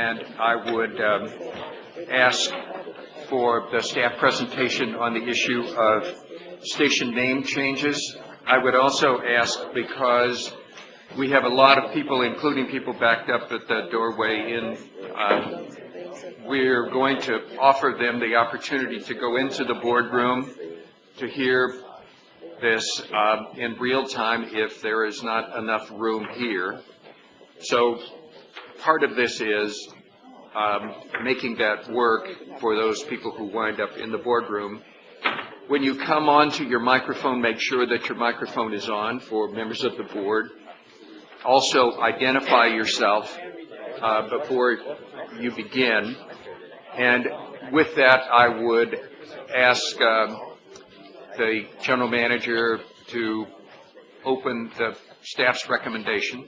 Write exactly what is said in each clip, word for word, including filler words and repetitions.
and I would um, ask for the staff presentation on the issue of station name changes. I would also ask, because we have a lot of people, including people backed up at the doorway in, um, we're going to offer them the opportunity to go into the boardroom to hear this um, in real time if there is not enough room here. So part of this is um, making that work for those people who wind up in the boardroom. When you come onto your microphone, make sure that your microphone is on for members of the board. Also, identify yourself uh, before you begin. And with that, I would ask um, the general manager to open the staff's recommendation.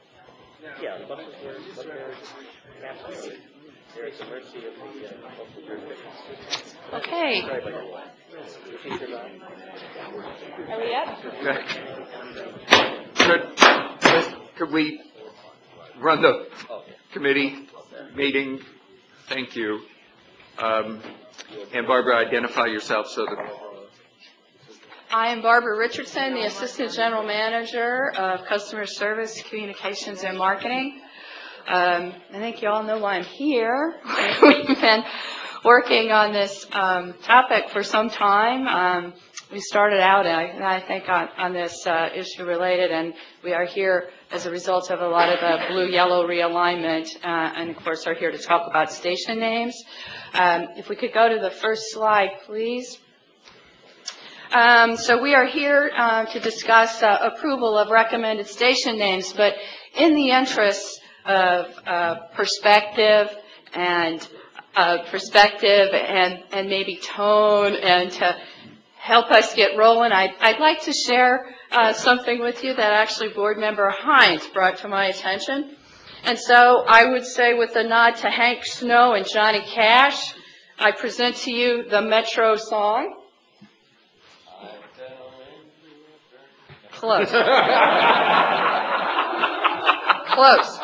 Okay. Are we up? Could, could we run the committee meeting? Thank you. Um, and Barbara, identify yourself so that... I am Barbara Richardson, the Assistant General Manager of Customer Service, Communications, and Marketing. Um, I think you all know why I'm here. We've been working on this um, topic for some time. Um, we started out, I, I think, on, on this uh, issue related, and we are here as a result of a lot of the blue-yellow realignment, uh, and of course are here to talk about station names. Um, if we could go to the first slide, please. Um, so we are here uh, to discuss uh, approval of recommended station names, but in the interest of uh, perspective and uh, perspective and, and maybe tone, and to help us get rolling, I'd, I'd like to share uh, something with you that actually Board Member Hines brought to my attention. And so I would say, with a nod to Hank Snow and Johnny Cash, I present to you the Metro song. Close. Close.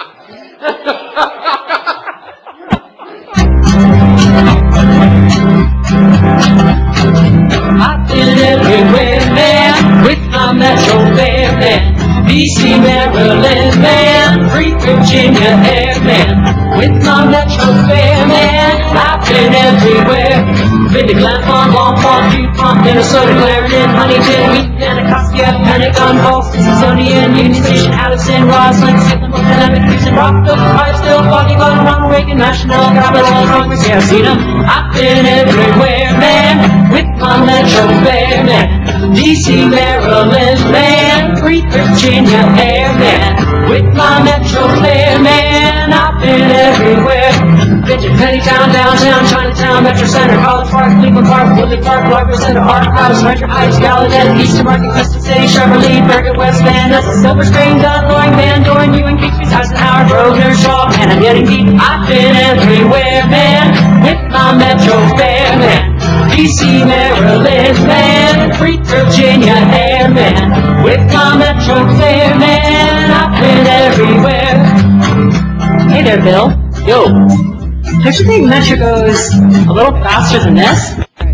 I've been everywhere, man, with my Metro fare, man. D C, Maryland, man, free Virginia air, man. With my Metro fare, man, I've been everywhere. Been to Glen Farm, Long Farm, DuPont, Minnesota, Clarendon, Huntington, Wheaton, Anacostia, Pentagon, Boston, Smithsonian, Union Station, Allison, Roslyn, Salem, Willamette, Houston, Rockville, Hartsville, Foggy Bottom, Ronald Reagan, National Capital, Congress, yeah, I've seen 'em. I've been everywhere, man, with my Metro fare, man. D C, Maryland, man, free Virginia air, man. With my Metro fare, man, I've been everywhere. Been to Pennytown, downtown, Chinatown, Metro Center, College Park, Cleveland Park, Woodley Park, Largo Center, Arthouse, Metro Heights, Gallaudet, Eastern Market, Crescent City, Cheverly, Bergen, West Van, Nessa, Silver Spring, Dunn, Loring, Van Dorn, Ewing, Bixby, Eisenhower, Grosvenor, Shaw, and I'm getting deep. I've been everywhere, man, with my Metro fare, man. D C, Maryland, man, free Virginia air, man. With my Metro fare, man, I've been everywhere. Hey there, Bill. Yo. Don't you think Metro goes a little faster than this?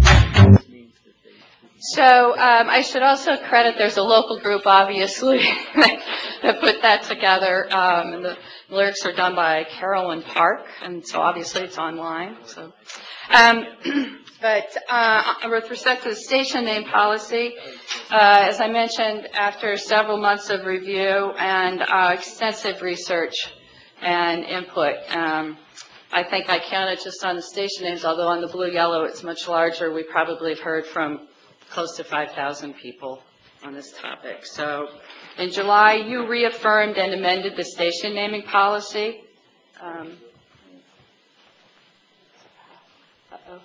So um, I should also credit, there's a local group, obviously, that put that together. Um, and the lyrics are done by Carolyn Park, and so obviously it's online. So, um, But uh, with respect to the station name policy, uh, as I mentioned, after several months of review and uh, extensive research and input, um, I think I counted just on the station names, although on the blue-yellow it's much larger. We probably have heard from close to five thousand people on this topic. So in July, you reaffirmed and amended the station naming policy. Um, uh-oh.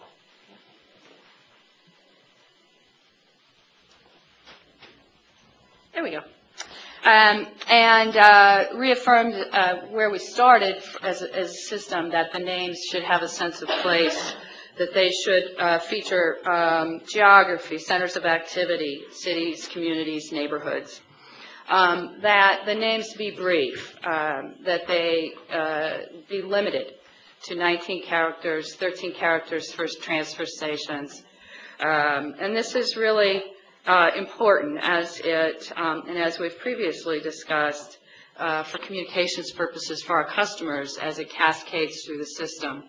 There we go. Um, and uh, reaffirmed uh, where we started as a, as a system, that the names should have a sense of place, that they should uh, feature um, geography, centers of activity, cities, communities, neighborhoods, um, that the names be brief, um, that they uh, be limited, to nineteen characters, thirteen characters for transfer stations. Um, and this is really uh, important as it, um, and as we've previously discussed, uh, for communications purposes for our customers as it cascades through the system.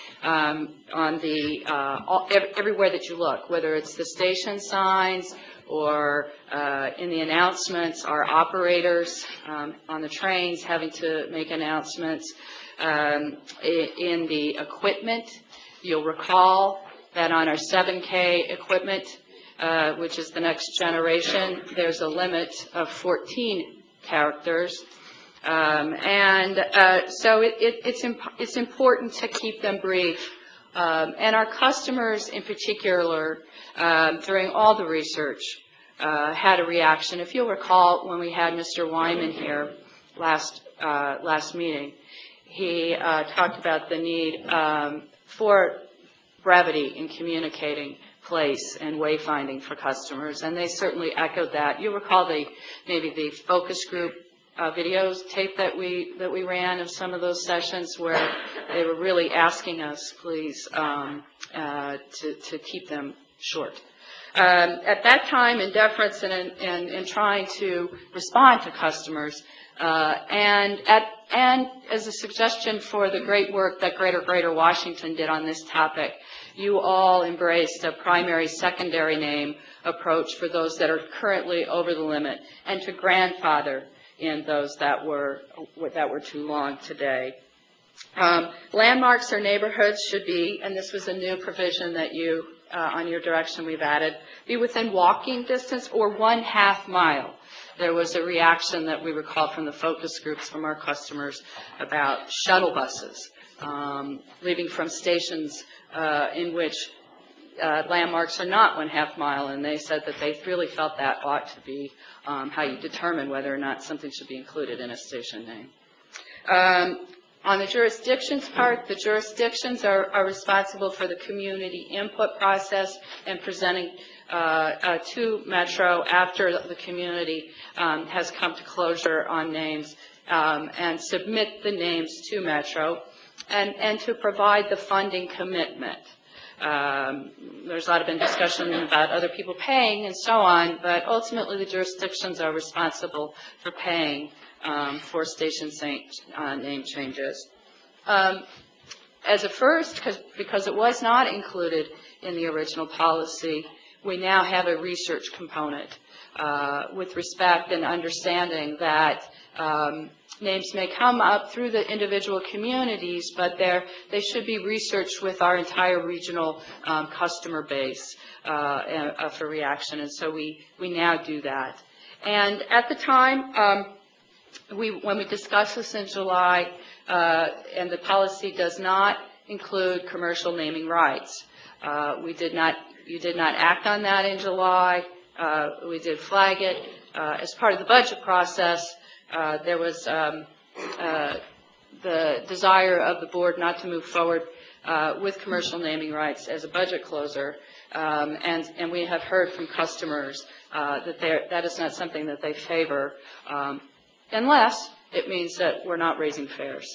Um, on the, uh, all, everywhere that you look, whether it's the station signs or uh, in the announcements, our operators um, on the trains having to make announcements. Um, in the equipment, you'll recall that on our seven K equipment, uh, which is the next generation, there's a limit of fourteen characters. Um, and uh, so it, it, it's, imp it's important to keep them brief. Um, and our customers in particular, uh, during all the research, uh, had a reaction. If you'll recall, when we had Mister Wyman here last, uh, last meeting, he uh, talked about the need um, for brevity in communicating place and wayfinding for customers, and they certainly echoed that. You'll recall the, maybe the focus group Uh, videos tape that we that we ran of some of those sessions where they were really asking us, please, um, uh, to, to keep them short. Um, at that time, in deference and in, in, in trying to respond to customers, uh, and at and as a suggestion for the great work that Greater Greater Washington did on this topic, you all embraced a primary secondary name approach for those that are currently over the limit, and to grandfather in those that were that were too long today. Um, landmarks or neighborhoods should be, and this was a new provision that you, uh, on your direction we've added, be within walking distance or one half mile. There was a reaction that we recall from the focus groups from our customers about shuttle buses um, leaving from stations uh, in which Uh, landmarks are not one half mile, and they said that they really felt that ought to be um, how you determine whether or not something should be included in a station name. Um, on the jurisdictions part, the jurisdictions are, are responsible for the community input process and presenting uh, uh, to Metro after the community um, has come to closure on names um, and submit the names to Metro, and, and to provide the funding commitment. Um, there's a lot of been discussion about other people paying and so on, but ultimately the jurisdictions are responsible for paying um, for station uh, name changes. Um, as a first, because because it was not included in the original policy, we now have a research component uh, with respect and understanding that um, names may come up through the individual communities, but they're, they should be researched with our entire regional um, customer base uh, uh, for reaction, and so we, we now do that. And at the time, um, we, when we discussed this in July, uh, and the policy does not include commercial naming rights. Uh, we did not, you did not act on that in July. Uh, we did flag it. Uh, as part of the budget process, Uh, there was um, uh, the desire of the board not to move forward uh, with commercial naming rights as a budget closer, um, and, and we have heard from customers uh, that that is not something that they favor, um, unless it means that we're not raising fares.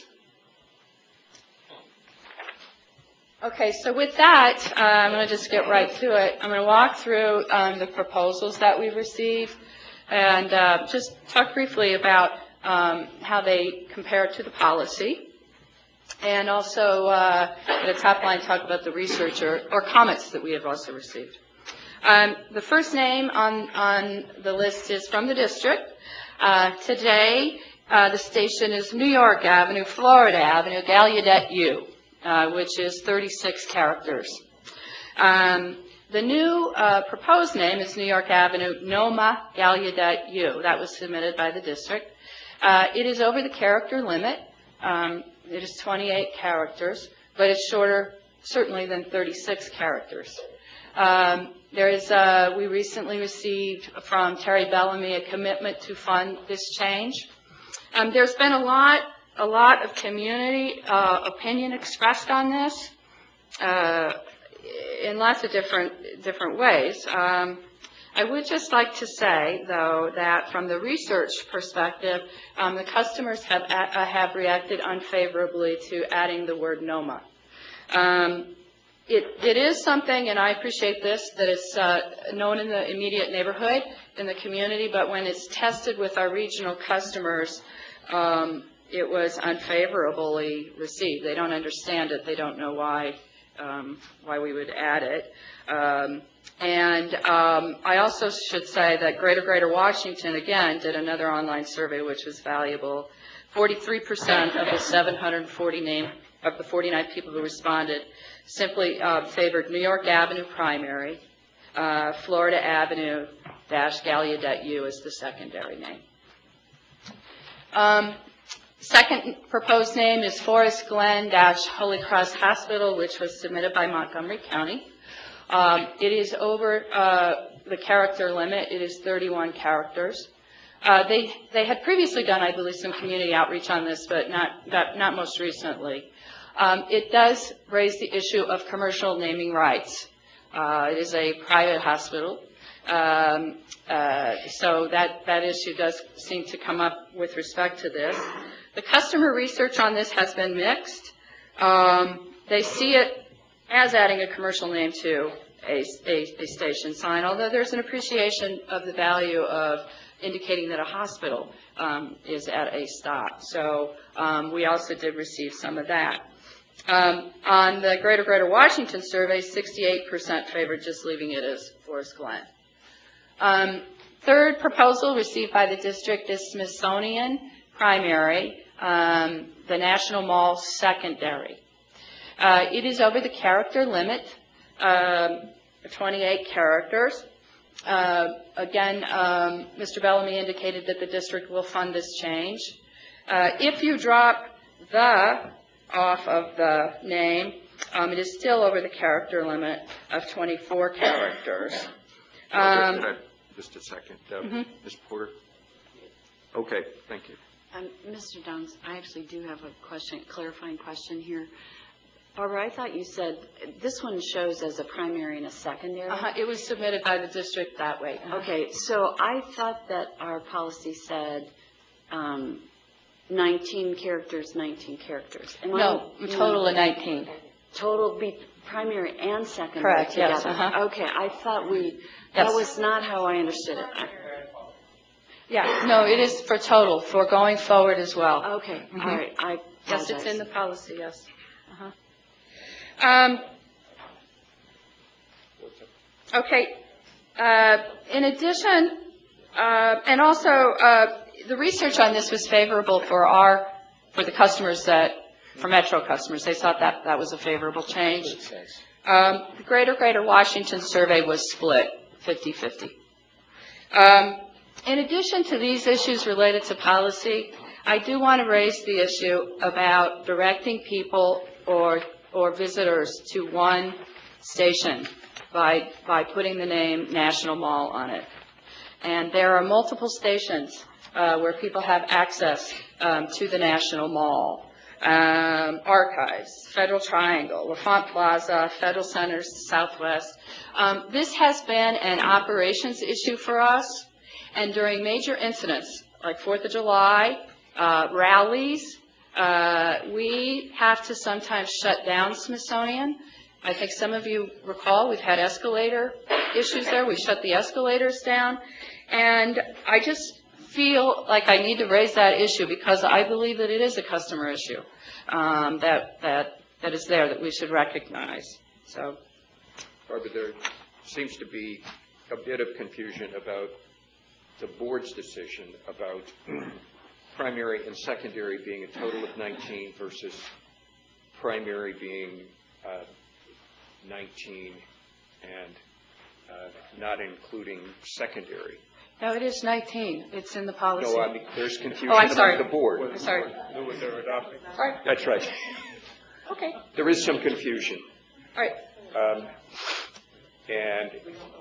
Okay, so with that, uh, I'm going to just get right to it. I'm going to walk through um, the proposals that we've received, and uh, just talk briefly about um, how they compare to the policy, and also uh, at the top line talk about the research or, or comments that we have also received. Um, the first name on, on the list is from the district. Uh, today, uh, the station is New York Avenue, Florida Avenue, Gallaudet U, uh, which is thirty-six characters. Um, The new uh, proposed name is New York Avenue, Noma Gallaudet U. That was submitted by the district. Uh, it is over the character limit. Um, it is twenty-eight characters, but it's shorter, certainly, than thirty-six characters. Um, there is, uh, we recently received from Terry Bellamy a commitment to fund this change. Um, there's been a lot, a lot of community uh, opinion expressed on this. Uh, in lots of different different ways. Um, I would just like to say, though, that from the research perspective, um, the customers have, uh, have reacted unfavorably to adding the word NOMA. Um, it, it is something, and I appreciate this, that it's uh, known in the immediate neighborhood, in the community, but when it's tested with our regional customers, um, it was unfavorably received. They don't understand it. They don't know why, um, why we would add it. Um, and um, I also should say that Greater Greater Washington, again, did another online survey, which was valuable. forty-three percent of the seven hundred forty name, of the forty-nine people who responded simply uh, favored New York Avenue primary, uh, Florida Avenue dash Gallaudet-U as the secondary name. Um, second proposed name is Forest Glen dash Holy Cross Hospital, which was submitted by Montgomery County. Um, it is over uh, the character limit. It is thirty-one characters. Uh, they they had previously done, I believe, some community outreach on this, but not not, not most recently. Um, it does raise the issue of commercial naming rights. Uh, it is a private hospital, um, uh, so that that issue does seem to come up with respect to this. The customer research on this has been mixed. Um, they see it as adding a commercial name to a, a, a station sign, although there's an appreciation of the value of indicating that a hospital um, is at a stop. So um, we also did receive some of that. Um, on the Greater Greater Washington survey, sixty-eight percent favored just leaving it as Forest Glen. Um, third proposal received by the district is Smithsonian primary, um, the National Mall secondary. Uh, it is over the character limit, um, twenty-eight characters. Uh, again, um, Mister Bellamy indicated that the district will fund this change. Uh, if you drop the off of the name, um, it is still over the character limit of twenty-four characters. Um, Just a second. Uh, mm-hmm. Miz Porter? Okay, thank you. Um, Mister Downs, I actually do have a question, clarifying question here. Barbara, I thought you said this one shows as a primary and a secondary. Uh-huh. It was submitted by the district that way. Uh-huh. Okay, so I thought that our policy said um, nineteen characters, nineteen characters. Am No, I, total no, of nineteen. Total be primary and secondary Correct, together. yes, uh-huh. Okay, I thought we, Yes. that was not how I understood it. I, Yeah, no, it is for total, for going forward as well. okay, Mhm. all right, I Yes, it's apologize. in the policy, yes. Uh-huh. Um, okay. Uh, in addition, uh, and also, uh, the research on this was favorable for our, for the customers that, for Metro customers. They thought that that was a favorable change. Um, the Greater Greater Washington survey was split, fifty fifty. Um, in addition to these issues related to policy, I do want to raise the issue about directing people or or visitors to one station by by putting the name National Mall on it. And there are multiple stations uh, where people have access um, to the National Mall. Um, Archives, Federal Triangle, LaFont Plaza, Federal Centers, Southwest. Um, this has been an operations issue for us, and during major incidents like Fourth of July, uh, rallies, uh, we have to sometimes shut down Smithsonian. I think some of you recall we've had escalator issues there. We shut the escalators down, and I just feel like I need to raise that issue because I believe that it is a customer issue um, that that that is there that we should recognize. So, Barbara, there seems to be a bit of confusion about the board's decision about primary and secondary being a total of nineteen versus primary being uh, nineteen and uh, not including secondary. no, it is nineteen. It's in the policy. No, I mean, there's confusion Oh, I'm sorry. among the board. I'm sorry. Sorry. That's right. Okay. There is some confusion. All right. Um, and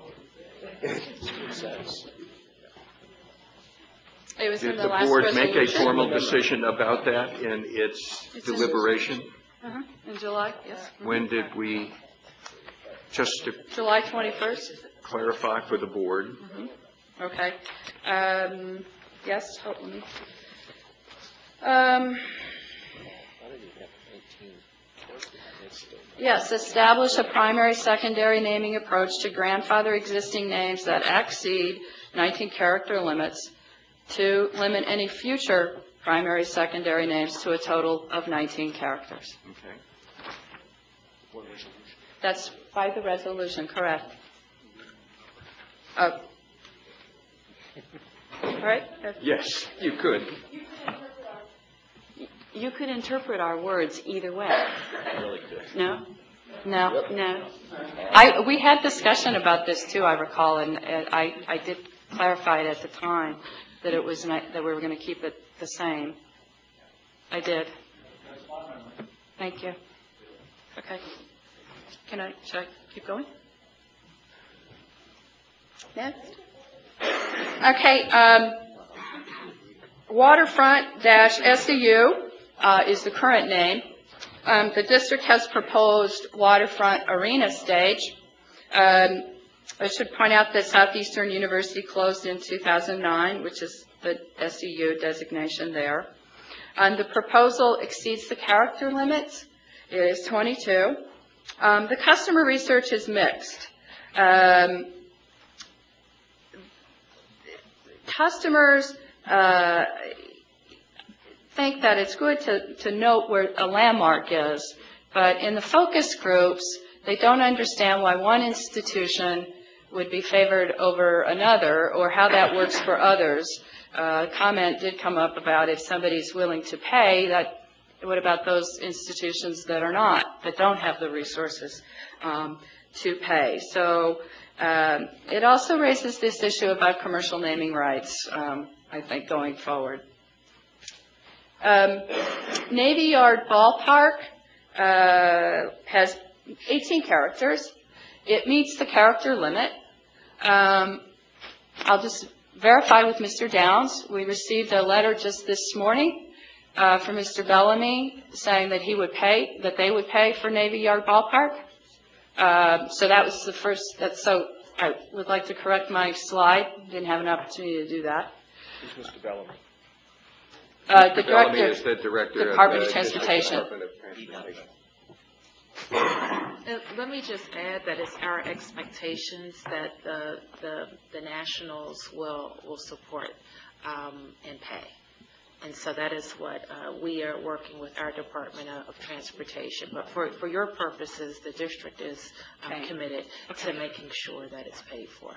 It was in did the the last board make a resolution. formal decision about that in its It's in- deliberation? Uh-huh. In July, yes. When did we, just to, July twenty-first. clarify for the board. Okay. Um, Yes, hold on. Um, Yes, establish a primary, secondary naming approach to grandfather existing names that exceed nineteen character limits, to limit any future primary, secondary names to a total of nineteen characters. Okay. That's by the resolution, correct? Oh. All right. Yes, you could. You could interpret our words either way. No? No. No? I, we had discussion about this too, I recall, and uh, I, I did clarify it at the time that it was, not, that we were going to keep it the same. I did. Thank you. Okay. Can I, should I keep going? Next. Okay, um, Waterfront dash S E U uh, is the current name. Um, the district has proposed Waterfront Arena Stage. Um, I should point out that Southeastern University closed in two thousand nine, which is the S E U designation there. Um, the proposal exceeds the character limits. It is twenty-two. Um, the customer research is mixed. Um, customers uh, think that it's good to, to note where a landmark is, but in the focus groups, they don't understand why one institution would be favored over another or how that works for others. Uh, a comment did come up about if somebody's willing to pay, that what about those institutions that are not, that don't have the resources um, to pay? So um, it also raises this issue about commercial naming rights, um, I think, going forward. Um, Navy Yard Ballpark uh, has eighteen characters. It meets the character limit. Um, I'll just verify with Mister Downs. We received a letter just this morning uh, from Mister Bellamy saying that he would pay, that they would pay for Navy Yard Ballpark. Uh, so that was the first. That's so. I would like to correct my slide. Didn't have an opportunity to do that. Who's Mister Bellamy? Uh, the Mister Bellamy director, is the director Department of of the District Transportation. Department of Transportation. Uh, Let me just add that it's our expectations that the, the, the nationals will, will support um, and pay. And so that is what uh, we are working with our Department of, of Transportation. But for, for your purposes, the district is um, Okay. committed to making sure that it's paid for.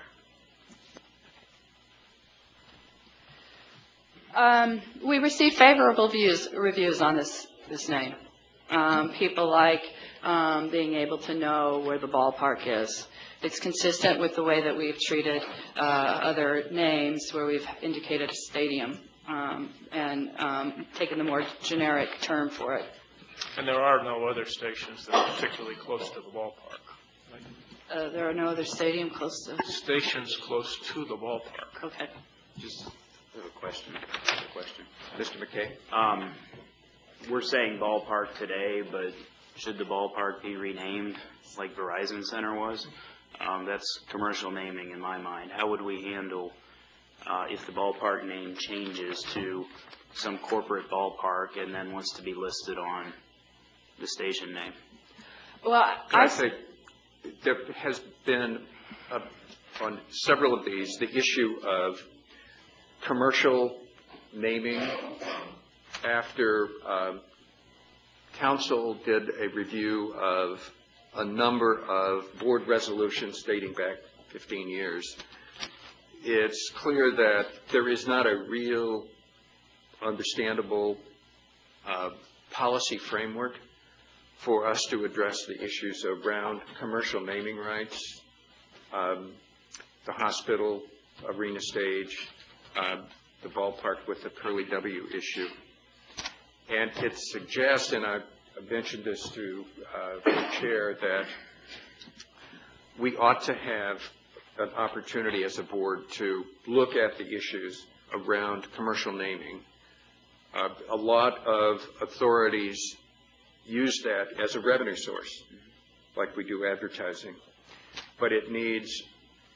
Um, we received favorable views, reviews on this, this name. Um, people like um, being able to know where the ballpark is. It's consistent with the way that we've treated uh, other names where we've indicated a stadium um, and um, taken the more generic term for it. And there are no other stations that are particularly close to the ballpark. Uh, there are no other stadium close to. Stations close to the ballpark. Okay. Just a question, a question. Mister McKay? Um, we're saying ballpark today, but should the ballpark be renamed like Verizon Center was? Um, that's commercial naming in my mind. How would we handle uh, if the ballpark name changes to some corporate ballpark and then wants to be listed on the station name? Well, I I, think there has been, uh, on several of these, the issue of commercial naming after um, council did a review of a number of board resolutions dating back fifteen years. It's clear that there is not a real understandable uh, policy framework for us to address the issues around commercial naming rights, um, the hospital, arena stage, uh, the ballpark with the Curly W issue. And it suggests, and I mentioned this to uh, the chair, that we ought to have an opportunity as a board to look at the issues around commercial naming. Uh, a lot of authorities use that as a revenue source, like we do advertising, but it needs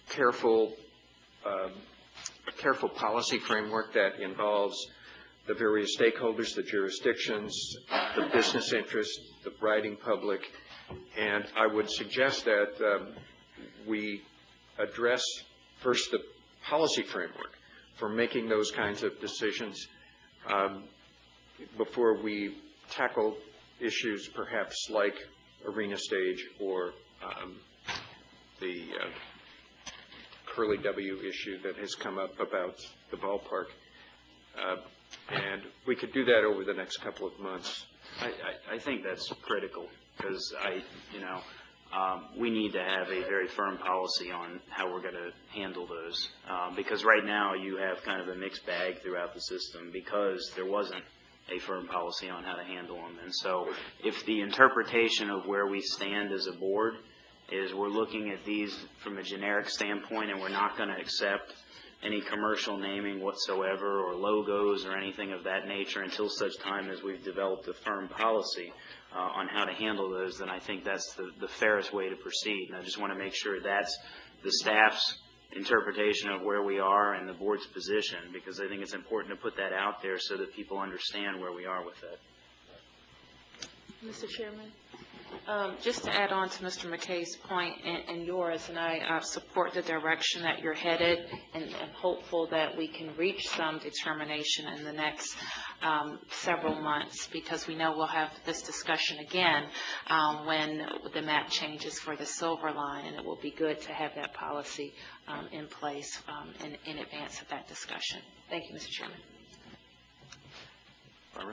careful, um, a careful policy framework that involves the various stakeholders, the jurisdictions, the business interests, the riding public, and I would suggest that um, we address first the policy framework for making those kinds of decisions um, before we tackle issues perhaps like Arena Stage or um, the uh, Curly W issue that has come up about the ballpark. Uh, and we could do that over the next couple of months. I, I, I think that's critical because I, you know, um, we need to have a very firm policy on how we're going to handle those. Um, because right now you have kind of a mixed bag throughout the system because there wasn't a firm policy on how to handle them. And so if the interpretation of where we stand as a board is we're looking at these from a generic standpoint and we're not going to accept any commercial naming whatsoever or logos or anything of that nature until such time as we've developed a firm policy uh, on how to handle those, then I think that's the, the fairest way to proceed. And I just want to make sure that's the staff's interpretation of where we are and the board's position, because I think it's important to put that out there so that people understand where we are with that. Mister Chairman, um, just to add on to Mister McKay's point and, and yours, and I uh, support the direction that you're headed, and am hopeful that we can reach some determination in the next um, several months, because we know we'll have this discussion again um, when the map changes for the Silver Line, and it will be good to have that policy um, in place um, in, in advance of that discussion. Thank you, Mister Chairman. Barbara?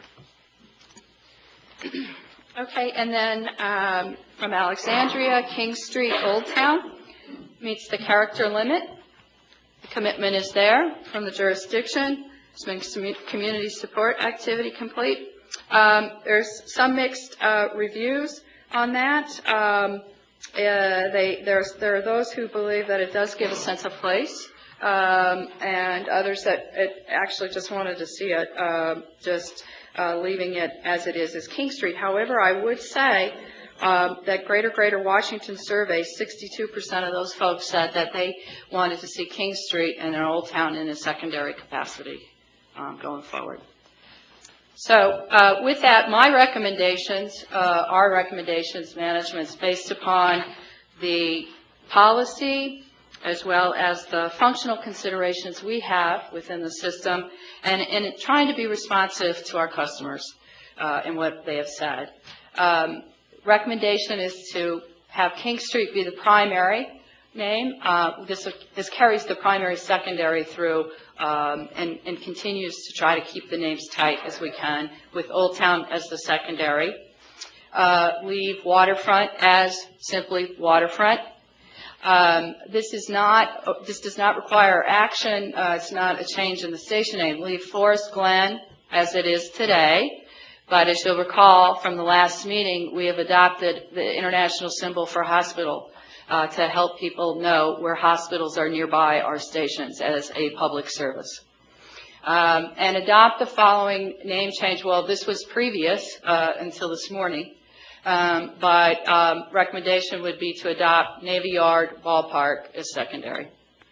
Okay, and then um, from Alexandria, King Street, Old Town, meets the character limit. The commitment is there from the jurisdiction. It's been commu- community support activity complete. Um, there's some mixed uh, reviews on that. Um, uh, they, there's, there are those who believe that it does give a sense of place, um, and others that it actually just wanted to see it uh, just Uh, leaving it as it is as King Street. However, I would say um, that Greater Greater Washington survey, sixty-two percent of those folks said that they wanted to see King Street and an Old Town in a secondary capacity um, going forward. So uh, with that, my recommendations, uh, our recommendations, management's based upon the policy as well as the functional considerations we have within the system, and, and trying to be responsive to our customers uh, in what they have said. Um, recommendation is to have King Street be the primary name. Uh, this, this carries the primary secondary through um, and, and continues to try to keep the names tight as we can, with Old Town as the secondary. Uh, leave Waterfront as simply Waterfront. Um, this is not, this does not require action. Uh, it's not a change in the station name. Leave Forest Glen as it is today. But as you'll recall from the last meeting, we have adopted the international symbol for hospital uh, to help people know where hospitals are nearby our stations as a public service. Um, and adopt the following name change. Well, this was previous uh, until this morning. Um, but um, recommendation would be to adopt Navy Yard Ballpark as secondary.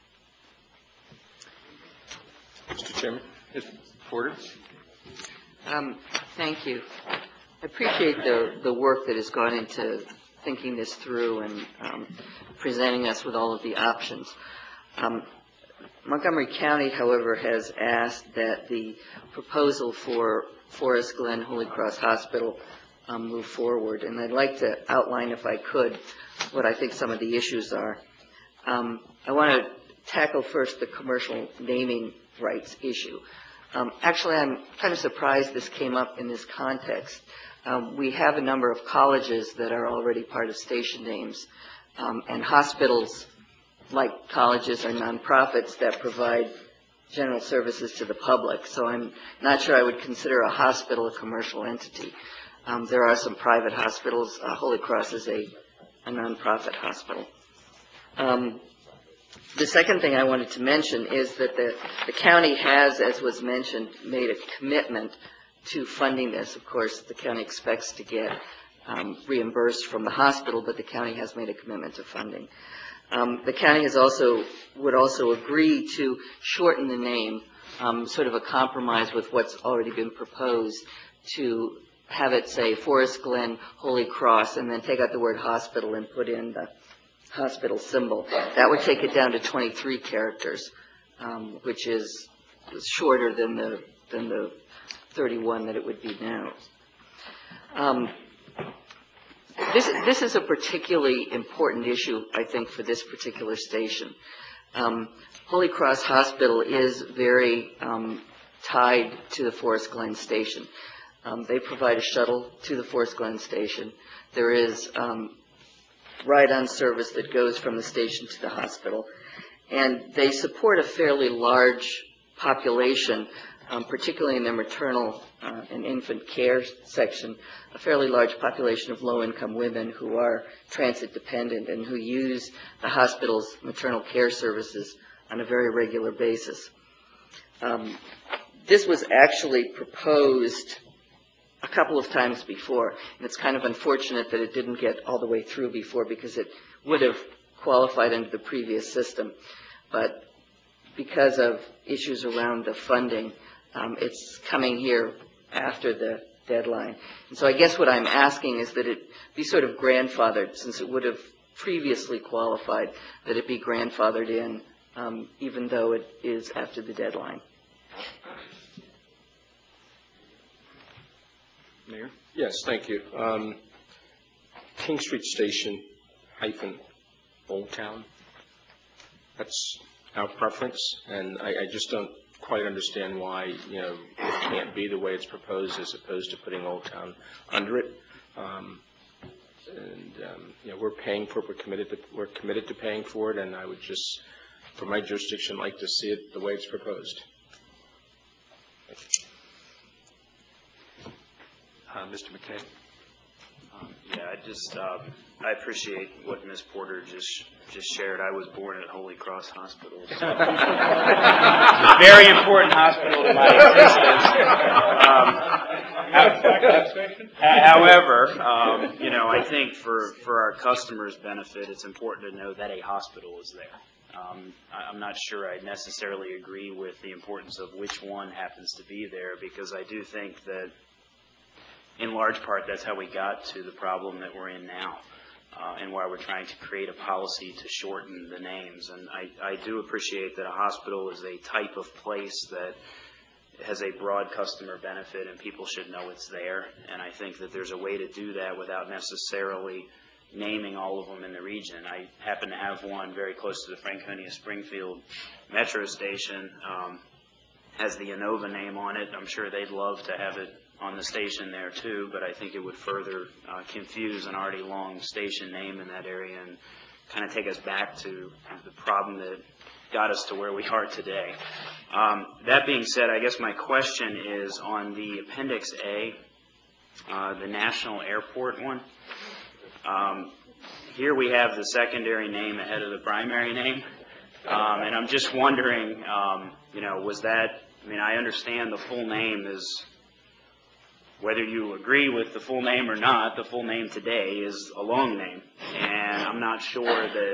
Mister Chairman, Miz Porter. Um, thank you. I appreciate the, the work that has gone into thinking this through and um, presenting us with all of the options. Um, Montgomery County, however, has asked that the proposal for Forest Glen Holy Cross Hospital Um, move forward, and I'd like to outline, if I could, what I think some of the issues are. Um, I want to tackle first the commercial naming rights issue. Um, actually, I'm kind of surprised this came up in this context. Um, we have a number of colleges that are already part of station names, um, and hospitals, like colleges, are nonprofits that provide general services to the public, so I'm not sure I would consider a hospital a commercial entity. Um, there are some private hospitals. Uh, Holy Cross is a, a nonprofit hospital. Um, the second thing I wanted to mention is that the, the county has, as was mentioned, made a commitment to funding this. Of course, the county expects to get um, reimbursed from the hospital, but the county has made a commitment to funding. Um, The county has also, would also agree to shorten the name, um, sort of a compromise with what's already been proposed, to have it say Forest Glen Holy Cross, and then take out the word hospital and put in the hospital symbol. That would take it down to twenty-three characters, um, which is shorter than the, than the thirty-one that it would be now. Um, This, this is a particularly important issue, I think, for this particular station. Um, Holy Cross Hospital is very um, tied to the Forest Glen station. Um, they provide a shuttle to the Forest Glen station. There is um, ride-on service that goes from the station to the hospital. And they support a fairly large population, um, particularly in their maternal uh, and infant care section, a fairly large population of low-income women who are transit-dependent and who use the hospital's maternal care services on a very regular basis. Um, this was actually proposed a couple of times before, and it's kind of unfortunate that it didn't get all the way through before, because it would have qualified under the previous system. But because of issues around the funding, um, it's coming here after the deadline. And so I guess what I'm asking is that it be sort of grandfathered, since it would have previously qualified, that it be grandfathered in, um, even though it is after the deadline. Mayor? Yes, thank you. Um, King Street Station hyphen Old Town. That's our preference, and I, I just don't quite understand why, you know, it can't be the way it's proposed as opposed to putting Old Town under it. Um, and um, you know, we're paying for it. We're committed to we're committed to paying for it, and I would just, for my jurisdiction, like to see it the way it's proposed. Uh, Mister McKay. Um, Yeah, I just, um, I appreciate what Miz Porter just, just shared. I was born at Holy Cross Hospital. So. Very important hospital to my existence. Um, however, um, you know, I think for, for our customers' benefit, it's important to know that a hospital is there. Um, I, I'm not sure I necessarily agree with the importance of which one happens to be there, because I do think that in large part, that's how we got to the problem that we're in now, uh, and why we're trying to create a policy to shorten the names. And I, I do appreciate that a hospital is a type of place that has a broad customer benefit, and people should know it's there. And I think that there's a way to do that without necessarily naming all of them in the region. I happen to have one very close to the Franconia Springfield Metro station, um, has the Inova name on it. I'm sure they'd love to have it on the station there too, but I think it would further uh, confuse an already long station name in that area and kind of take us back to the problem that got us to where we are today. Um, that being said, I guess my question is on the Appendix A, uh, the National Airport one. Um, here we have the secondary name ahead of the primary name, um, and I'm just wondering, um, you know, was that, I mean, I understand the full name is, whether you agree with the full name or not, the full name today is a long name. And I'm not sure that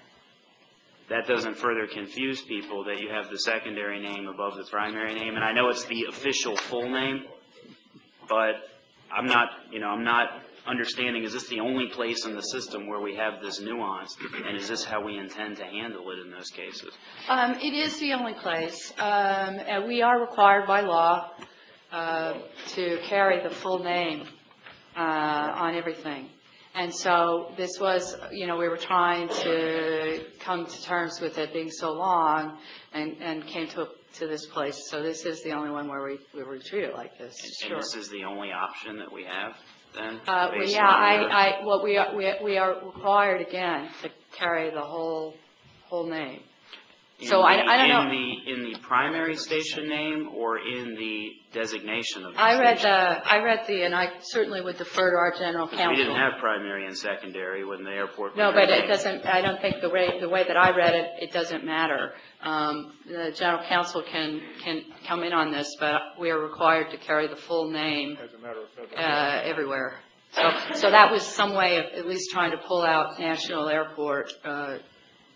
that doesn't further confuse people, that you have the secondary name above the primary name. And I know it's the official full name, but I'm not, you know, I'm not understanding, is this the only place in the system where we have this nuance? And is this how we intend to handle it in those cases? Um, it is the only place. Um, and we are required by law Uh, to carry the full name uh, on everything. And so this was, you know, we were trying to come to terms with it being so long, and, and came to, to this place. So this is the only one where we, where we treat it like this. And, Sure. and this is the only option that we have then? Uh, well, based yeah, on I, your- I, what we are, we, we are required again to carry the whole, whole name. In So I, the- I don't know. In the, in the primary station name or in the designation of the I read station? the, I read the, and I certainly would defer to our general counsel. We didn't have primary and secondary when the airport was No, but it renamed. doesn't, I don't think the way, the way that I read it, it doesn't matter. Um, the general counsel can, can come in on this, but we are required to carry the full name, As a matter of fact. uh, everywhere. So, so that was some way of at least trying to pull out National Airport, uh,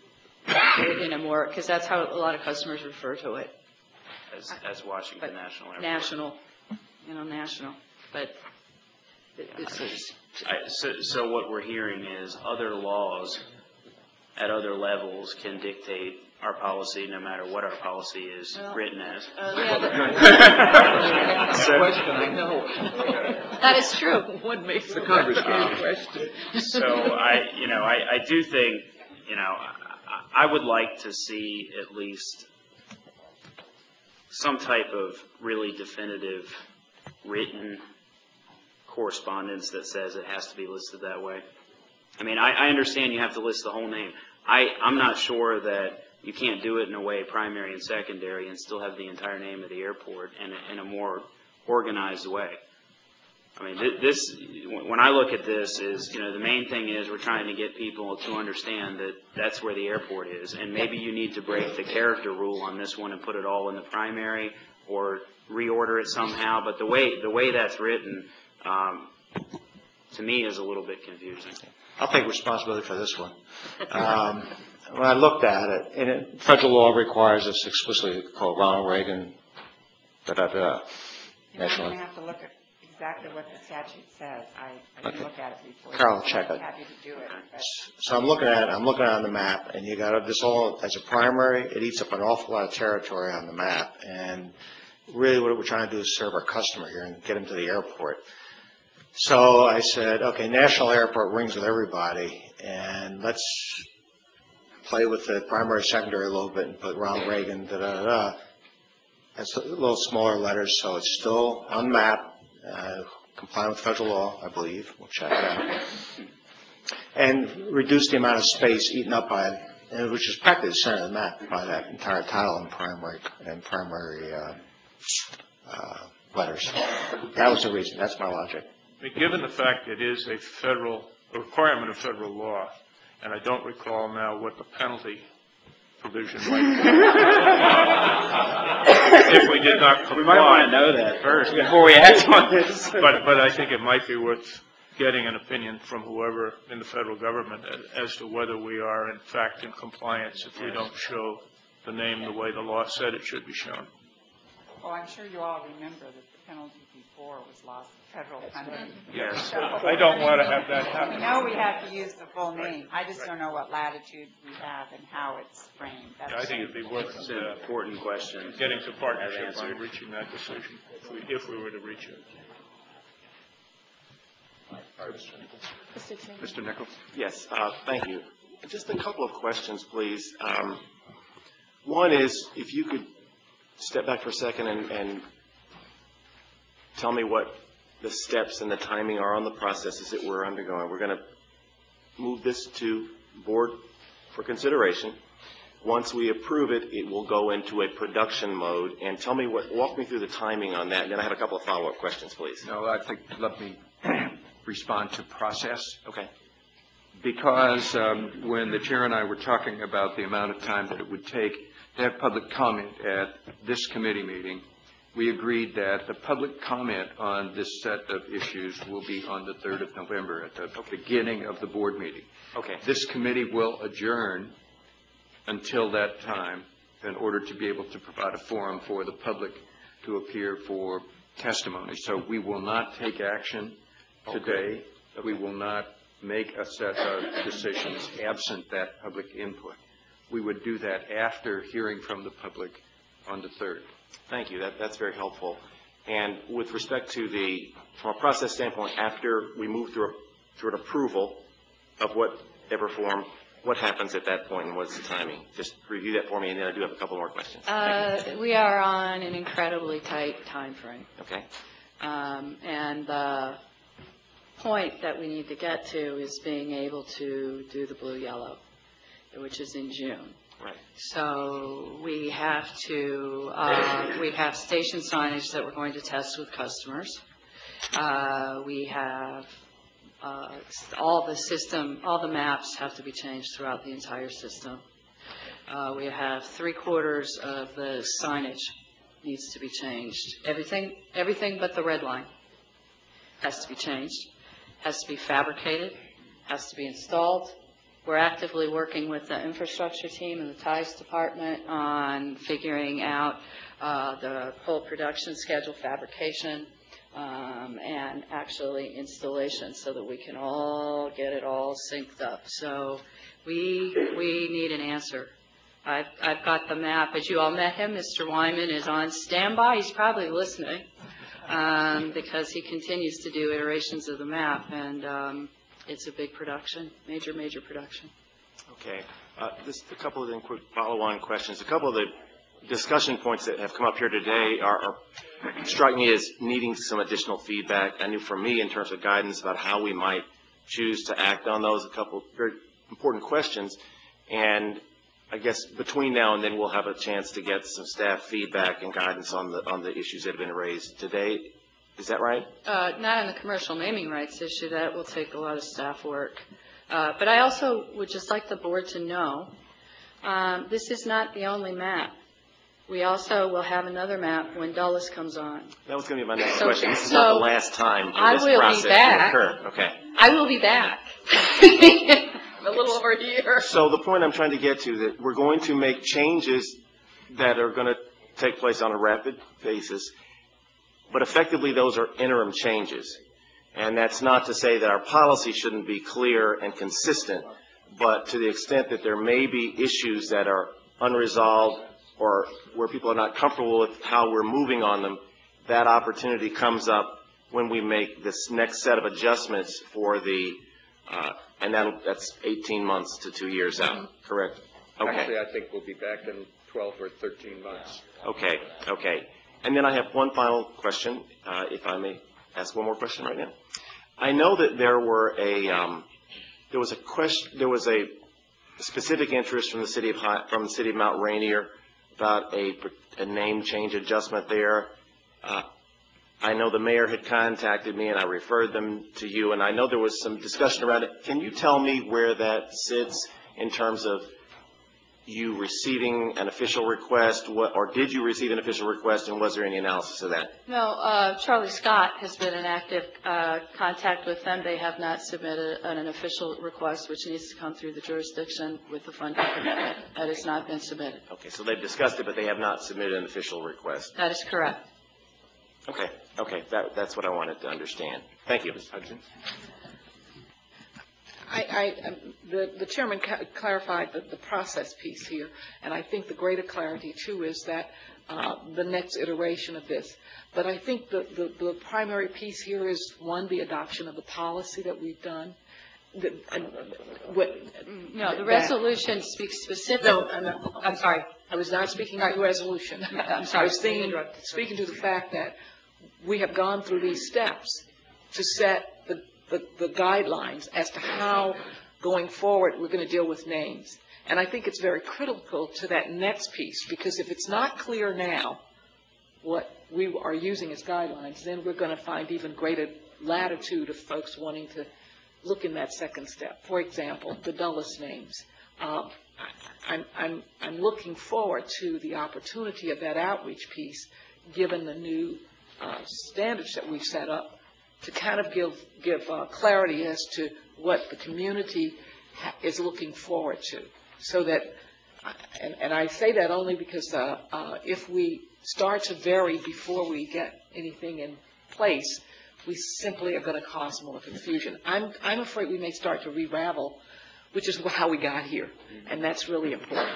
in a more, because that's how a lot of customers refer to it, As, as Washington National Airport. national, you know, national, but it- it's, it's- I- So, so what we're hearing is other laws at other levels can dictate our policy, no matter what our policy is Well, written as. uh, yeah, but- Question, I know. that is true. What makes the Um, question? So I, you know, I, I do think, you know, I, I would like to see at least some type of really definitive written correspondence that says it has to be listed that way. I mean, I, I understand you have to list the whole name. I, I'm not sure that you can't do it in a way, primary and secondary, and still have the entire name of the airport in a, in a more organized way. I mean, thi- this, when I look at this, is, you know, the main thing is we're trying to get people to understand that that's where the airport is. And maybe you need to break the character rule on this one and put it all in the primary or reorder it somehow. But the way, the way that's written, um, to me, is a little bit confusing. I'll take responsibility for this one. Um, When I looked at it, and it, federal law requires us explicitly to call Ronald Reagan, da-da-da. You know, I'm National. going to have to look at exactly what the statute says. I, I didn't Okay. look at it before. Carol, check I'm it. happy to do it. but- So I'm looking at it, I'm looking at it on the map, and you got this all, as a primary, it eats up an awful lot of territory on the map. And really what we're trying to do is serve our customer here and get them to the airport. So I said, okay, National Airport rings with everybody, and let's play with the primary, secondary a little bit and put Ronald Reagan, da-da-da-da. It's a little smaller letters, so it's still on the map, uh, complying with federal law, I believe. We'll check it out. And reduce the amount of space eaten up by, and which is practically the center of the map, by that entire title and primary, and primary uh, uh, letters. That was the reason. That's my logic. I mean, given the fact it is a federal, a requirement of federal law, and I don't recall now what the penalty provision might be. If we did not comply. We might want to know that first before we act on this. But, but I think it might be worth getting an opinion from whoever in the federal government as, as to whether we are in fact in compliance if we don't show the name the way the law said it should be shown. Well, I'm sure you all remember that the penalty before was lost federal funding. Yes. So- I don't want to have that We happen. know we have to use the full name. I just don't know what latitude we have and how it's framed. Yeah, I That's- think it'd be worth It's an uh, important question. getting to partnership Have on answered. reaching that decision, if we, if we were to reach it. Mister Nichols? Yes, uh, thank you. Just a couple of questions, please. Um, One is, if you could step back for a second and, and tell me what the steps and the timing are on the processes that we're undergoing. We're going to move this to board for consideration. Once we approve it, it will go into a production mode. And tell me what, walk me through the timing on that. And then I have a couple of follow-up questions, please. No, I think, let me respond to process. Okay. Because um, when the chair and I were talking about the amount of time that it would take to have public comment at this committee meeting, we agreed that the public comment on this set of issues will be on the third of November at the beginning of the board meeting. Okay. This committee will adjourn until that time in order to be able to provide a forum for the public to appear for testimony. So we will not take action today. We will not make a set of decisions absent that public input. We would do that after hearing from the public on the third. Thank you. That, that's very helpful. And with respect to the, from a process standpoint, after we move through, a, through an approval of whatever form, what happens at that point and what's the timing? Just review that for me, and then I do have a couple more questions. Uh, we are on an incredibly tight time frame. Okay. Um, and the point that we need to get to is being able to do the blue-yellow, which is in June. Right. So we have to, uh, we have station signage that we're going to test with customers. Uh, we have uh, all the system, all the maps have to be changed throughout the entire system. Uh, we have three quarters of the signage needs to be changed. Everything, everything but the red line has to be changed, has to be fabricated, has to be installed. We're actively working with the infrastructure team and the ties department on figuring out uh, the whole production schedule, fabrication, um, and actually installation, so that we can all get it all synced up. So we we need an answer. I've, I've got the map. As you all met him, Mister Wyman is on standby. He's probably listening um, because he continues to do iterations of the map, and um, it's a big production, major, major production. Okay. Uh, Just a couple of then quick follow-on questions. A couple of the discussion points that have come up here today are, are strike me as needing some additional feedback. I knew for me in terms of guidance about how we might choose to act on those, a couple of very important questions. And I guess between now and then we'll have a chance to get some staff feedback and guidance on the on the issues that have been raised today. Is that right? Uh, not on the commercial naming rights issue. That will take a lot of staff work. Uh, but I also would just like the board to know um, this is not the only map. We also will have another map when Dulles comes on. That was going to be my next So- question. This is so not the last time for I this will be process to back. occur. Okay. I will be back. A little over a year. So the point I'm trying to get to, that we're going to make changes that are going to take place on a rapid basis, but effectively those are interim changes. And that's not to say that our policy shouldn't be clear and consistent, but to the extent that there may be issues that are unresolved or where people are not comfortable with how we're moving on them, that opportunity comes up when we make this next set of adjustments for the Uh, and that'll, that's eighteen months to two years out, correct? Okay. Actually, I think we'll be back in twelve or thirteen months. Okay, okay. And then I have one final question, uh, if I may ask one more question right now. I know that there were a, um, there was a question, there was a specific interest from the city of, Hi- from the city of Mount Rainier about a, a name change adjustment there. Uh, I know the mayor had contacted me, and I referred them to you, and I know there was some discussion around it. Can you tell me where that sits in terms of you receiving an official request, what, or did you receive an official request, and was there any analysis of that? No, uh, Charlie Scott has been in active uh, contact with them. They have not submitted an official request, which needs to come through the jurisdiction with the funding commitment. That has not been submitted. Okay, so they've discussed it, but they have not submitted an official request. That is correct. Okay, okay, that, that's what I wanted to understand. Thank you. Miz Hudson. I, I, um, the, the chairman ca- clarified the, the process piece here, and I think the greater clarity too is that uh, the next iteration of this. But I think the, the, the primary piece here is, one, the adoption of the policy that we've done. The, and what, No, the that- resolution speaks specifically. No, I'm, not- I'm sorry. I was not speaking to the resolution. I'm sorry. I was thinking, speaking to the fact that we have gone through these steps to set the, the, the guidelines as to how, going forward, we're going to deal with names. And I think it's very critical to that next piece, because if it's not clear now what we are using as guidelines, then we're going to find even greater latitude of folks wanting to look in that second step. For example, the Dulles names. Um, I- I'm, I'm, I'm looking forward to the opportunity of that outreach piece, given the new uh, standards that we've set up, to kind of give, give uh, clarity as to what the community ha- is looking forward to. So that, and, and I say that only because uh, uh, if we start to vary before we get anything in place, we simply are going to cause more confusion. I'm, I'm afraid we may start to re-ravel, which is how we got here, and that's really important.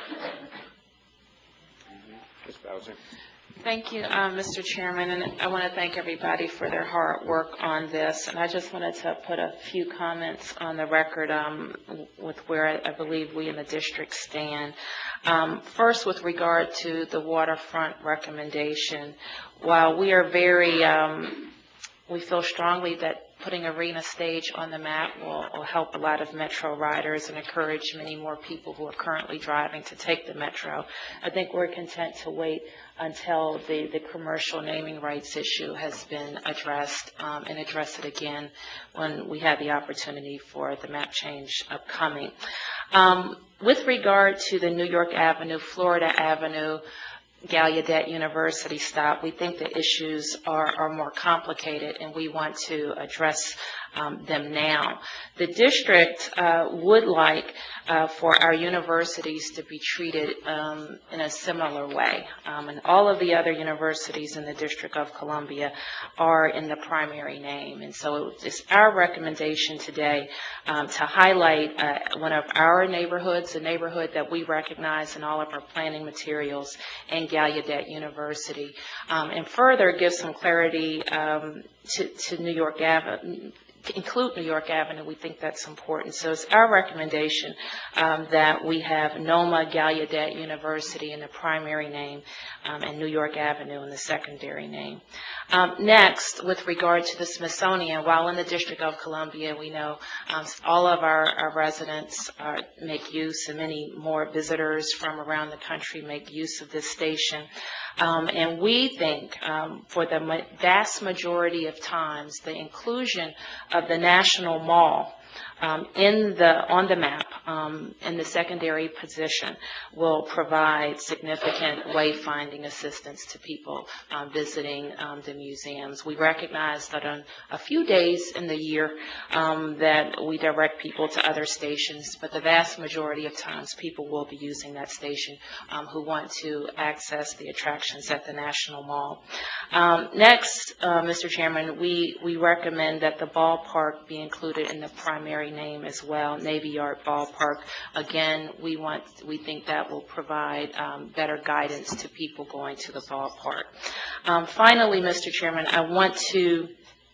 Miz Bowser. Thank you, um, Mister Chairman, and I want to thank everybody for their hard work on this. And I just wanted to put a few comments on the record um, with where I believe we in the district stand. Um, first, with regard to the waterfront recommendation, while we are very, um, we feel strongly that putting Arena Stage on the map will, will help a lot of Metro riders and encourage many more people who are currently driving to take the Metro. I think we're content to wait until the, the commercial naming rights issue has been addressed um, and address it again when we have the opportunity for the map change upcoming. Um, with regard to the New York Avenue, Florida Avenue, Gallaudet University stop, we think the issues are, are more complicated, and we want to address um, them now. The district uh, would like uh, for our universities to be treated um, in a similar way. Um, and all of the other universities in the District of Columbia are in the primary name. And so it's our recommendation today um, to highlight uh, one of our neighborhoods, a neighborhood that we recognize in all of our planning materials, and Gallaudet University. Um, and further give some clarity um, to, to New York Avenue, include New York Avenue. We think that's important. So it's our recommendation um, that we have Noma Gallaudet University in the primary name um, and New York Avenue in the secondary name. Um, next, with regard to the Smithsonian, while in the District of Columbia, we know um, all of our, our residents are, make use, and many more visitors from around the country make use of this station. Um, and we think um, for the ma- vast majority of times, the inclusion of the National Mall um, in the on the map um, in the secondary position will provide significant wayfinding assistance to people um, visiting um, the museums. We recognize that on a few days in the year um, that we direct people to other stations, but the vast majority of times people will be using that station um, who want to access the attractions at the National Mall. Um, next, uh, Mister Chairman, we, we recommend that the ballpark be included in the primary name as well, Navy Yard Ballpark. Again, we want, we think that will provide um, better guidance to people going to the ballpark. Um, finally, Mister Chairman, I want to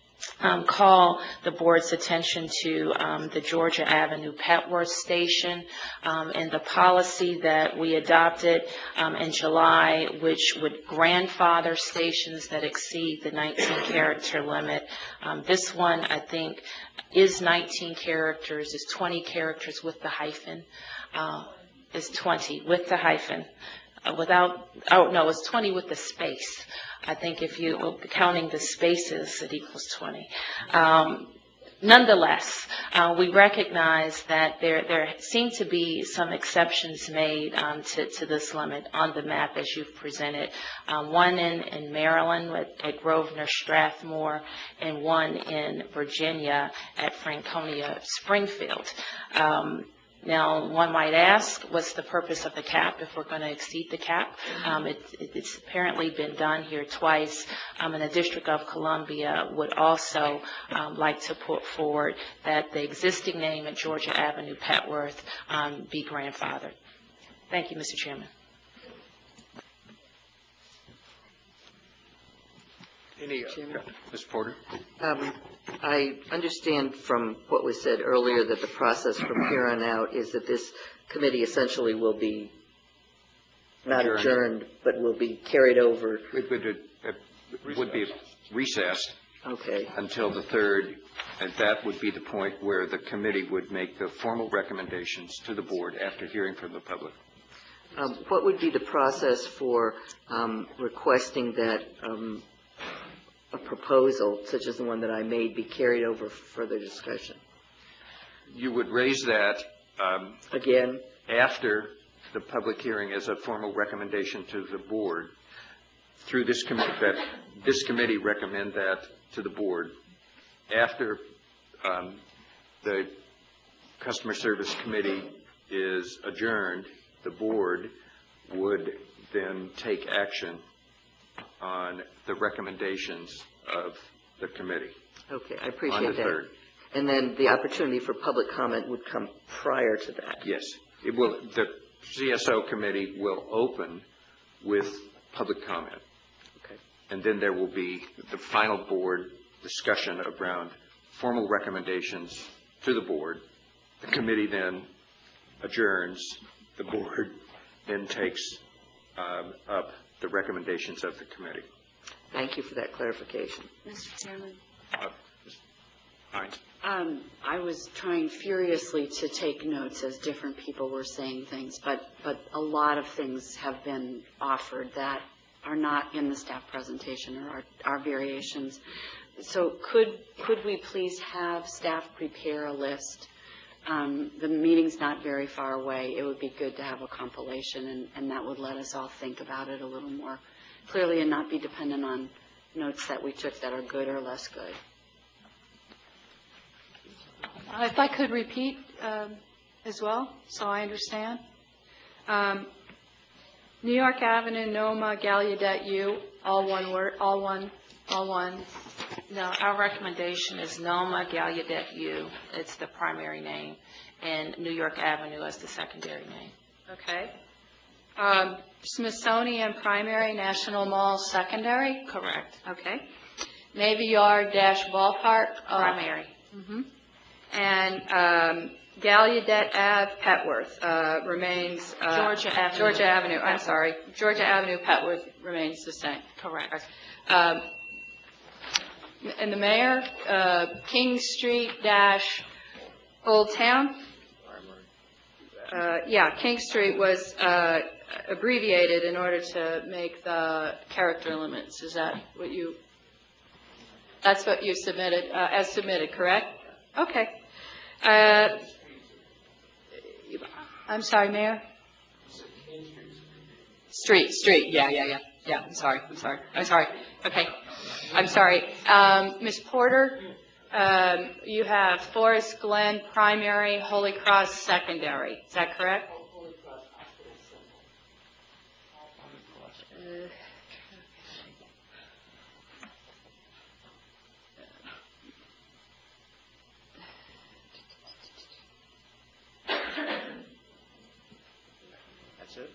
Um, call the board's attention to um, the Georgia Avenue Petworth Station um, and the policy that we adopted um, in July, which would grandfather stations that exceed the nineteen character limit. Um, this one, I think, is nineteen characters, is twenty characters with the hyphen, uh, is twenty with the hyphen. Uh, without, oh, no, it's twenty with the space. I think if you, well, counting the spaces, it equals twenty. Um, nonetheless, uh, we recognize that there, there seem to be some exceptions made um, to, to this limit on the map as you've presented. Um, one in, in Maryland at, at Grosvenor Strathmore, and one in Virginia at Franconia Springfield. Um, Now, one might ask, what's the purpose of the cap if we're going to exceed the cap? Um, it, it, it's apparently been done here twice, um, and the District of Columbia would also um, like to put forward that the existing name at Georgia Avenue, Petworth, um, be grandfathered. Thank you, Mister Chairman. Any, uh, Miz Porter? Um, I understand from what was said earlier that the process from here on out is that this committee essentially will be not Adjourned. adjourned, but will be carried over. It would, it would be recessed Okay. until the third, and that would be the point where the committee would make the formal recommendations to the board after hearing from the public. Um, what would be the process for um, requesting that um, a proposal, such as the one that I made, be carried over for further discussion? You would raise that um, Again? after the public hearing as a formal recommendation to the board. Through this committee, that this committee recommend that to the board. After um, the customer service committee is adjourned, the board would then take action on the recommendations of the committee. Okay, I On appreciate the that. third. And then the opportunity for public comment would come prior to that? Yes. It will, the C S O committee will open with public comment. Okay. And then there will be the final board discussion around formal recommendations to the board. The committee then adjourns. The board then takes um, up the recommendations of the committee. Thank you for that clarification. Mister Chairman? Uh, Miz Hines? Um, I was trying furiously to take notes as different people were saying things, but, but a lot of things have been offered that are not in the staff presentation or are, are variations. So could, could we please have staff prepare a list? Um, the meeting's not very far away. It would be good to have a compilation, and, and that would let us all think about it a little more clearly and not be dependent on notes that we took that are good or less good. If I could repeat um, as well, so I understand. Um, New York Avenue, Noma, Gallaudet, U, all one word, all one, all one. No, our recommendation is Noma Gallaudet U. It's the primary name, and New York Avenue as the secondary name. Okay. Um, Smithsonian primary, National Mall secondary? Correct. Okay. Navy Yard dash Ballpark? uh, Primary. mhm. And um, Gallaudet Ave, Petworth uh, remains... uh, Georgia Avenue. Georgia Avenue, I'm sorry. Georgia Avenue, Petworth remains the same. Correct. Um, And the mayor, uh, King Street dash Old Town? Uh, Yeah, King Street was uh, abbreviated in order to make the character limits. Is that what you, that's what you submitted, uh, as submitted, correct? Okay. Uh, I'm sorry, Mayor? Street, street, yeah, yeah, yeah, yeah, I'm sorry, I'm sorry, I'm sorry, okay, I'm sorry. Um, Miz Porter, um, you have Forest Glen primary, Holy Cross secondary, is that correct? Uh, That's it?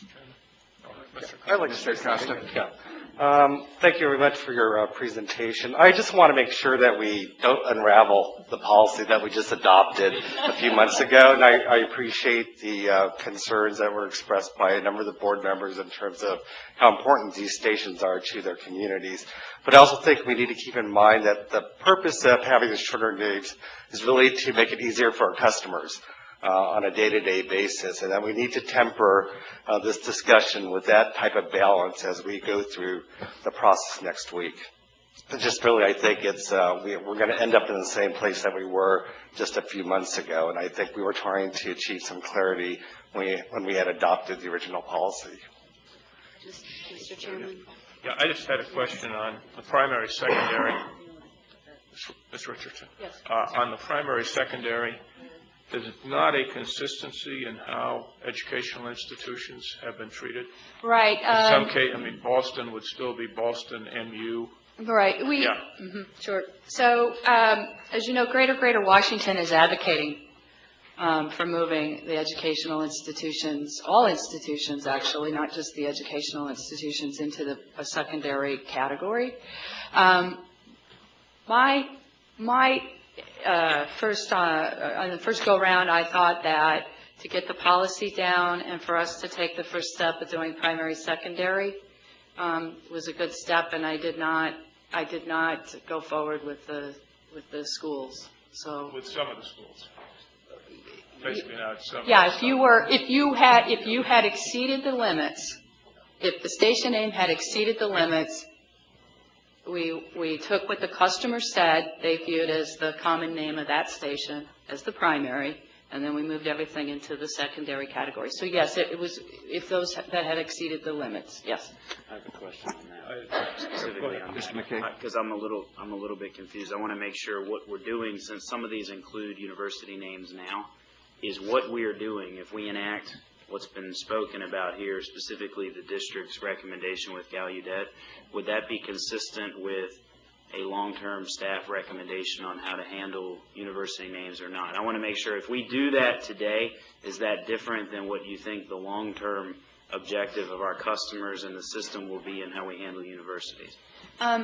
I'd like to say Mister Costa. something. Yeah. Um, Thank you very much for your uh, presentation. I just want to make sure that we don't unravel the policy that we just adopted a few months ago, and I I appreciate the uh, concerns that were expressed by a number of the board members in terms of how important these stations are to their communities. But I also think we need to keep in mind that the purpose of having the shorter names is really to make it easier for our customers Uh, on a day-to-day basis, and that we need to temper uh, this discussion with that type of balance as we go through the process next week. But just really, I think it's uh, we, we're going to end up in the same place that we were just a few months ago, and I think we were trying to achieve some clarity when we, when we had adopted the original policy. Mister Chairman? Yeah, I just had a question on the primary, secondary. Miz Richardson? Yes. Uh, on the primary, secondary, is it not a consistency in how educational institutions have been treated? Right. In some um, case, I mean, Boston would still be Boston M U. Right, we, Yeah. mhm, sure. So, um, as you know, Greater Greater Washington is advocating um, for moving the educational institutions, all institutions actually, not just the educational institutions, into the, a secondary category. Um, My, my uh, first, uh, on the first go-round, I thought that to get the policy down and for us to take the first step of doing primary, secondary um, was a good step, and I did not, I did not go forward with the, with the schools, so. With some of the schools. Basically not some. Yeah, if you were, if you had, if you had exceeded the limits, if the station name had exceeded the limits, we, we took what the customer said they viewed as the common name of that station as the primary, and then we moved everything into the secondary category. So yes, it, it was, if those that had exceeded the limits, yes. I have a question on that, specifically on Mister that. McKay. Because I'm a little, I'm a little bit confused. I want to make sure what we're doing, since some of these include university names now, is what we are doing if we enact what's been spoken about here, specifically the district's recommendation with Gallaudet, would that be consistent with a long-term staff recommendation on how to handle university names or not? I want to make sure if we do that today, is that different than what you think the long-term objective of our customers and the system will be in how we handle universities? Um,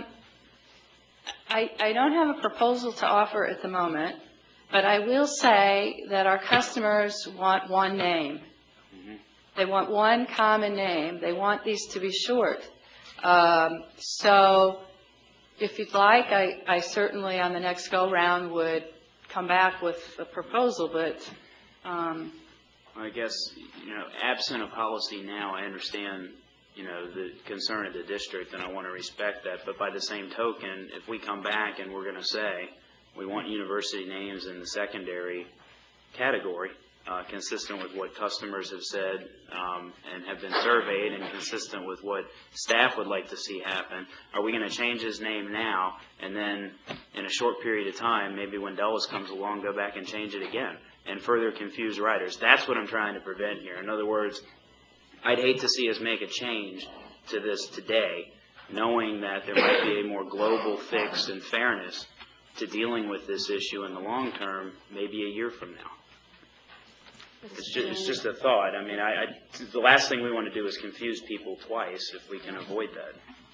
I, I don't have a proposal to offer at the moment, but I will say that our customers want one name. They want one common name. They want these to be short. Um, so if you'd like, I, I certainly on the next go-round would come back with a proposal, but um, I guess, you know, absent a policy now, I understand, you know, the concern of the district, and I want to respect that. But by the same token, if we come back and we're going to say we want university names in the secondary category, uh, consistent with what customers have said um, and have been surveyed, and consistent with what staff would like to see happen? Are we going to change his name now, and then in a short period of time, maybe when Dulles comes along, go back and change it again and further confuse riders? That's what I'm trying to prevent here. In other words, I'd hate to see us make a change to this today, knowing that there might be a more global fix and fairness to dealing with this issue in the long term, maybe a year from now. It's just, it's just a thought. I mean, I, I, the last thing we want to do is confuse people twice if we can avoid that.